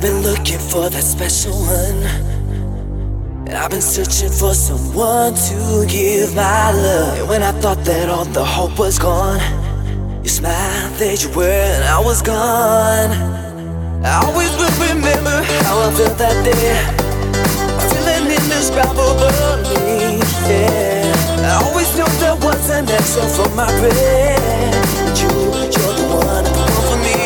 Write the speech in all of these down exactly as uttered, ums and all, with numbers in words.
been looking for that special one, and I've been searching for someone to give my love. And when I thought that all the hope was gone, you smiled, there you were, and I was gone. I always will remember how I felt that day, feeling indescribably, yeah. I always knew there was an answer for my prayer. You, you're the one, the one for me.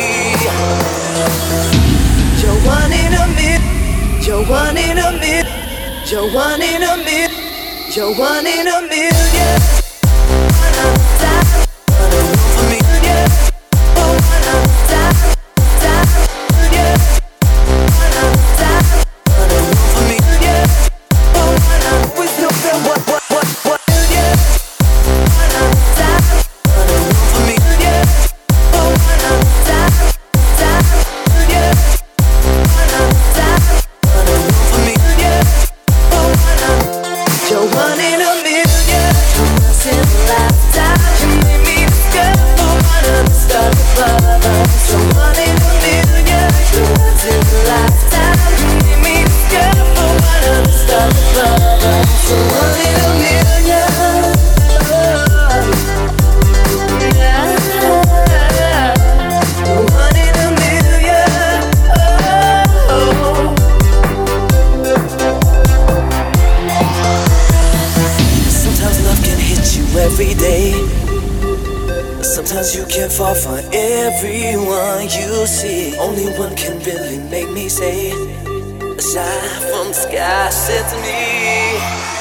You're one in a million. You're one in a million. You're one in a million. You're one in a million. One of a time, one of one for me. Oh, one of a time, time, yeah. One of a time, one of one for me. Oh, one of always know that what, what, what, what, yeah. One of a time, one of one for me. Oh, one of a time, time, yeah. One of a time, one of one for me. Oh, one of you're one in a million. Once in a lifetime, you made me discover one of the stars above us. You're one in a million. Once in a lifetime, you made me discover one of the stars above us. You're one in a million. Oh, yeah. You're one in a million. Oh. Sometimes love can hit you every day. Sometimes you can fall for everyone you see. Only one can really make me say, a shine from the sky said to me,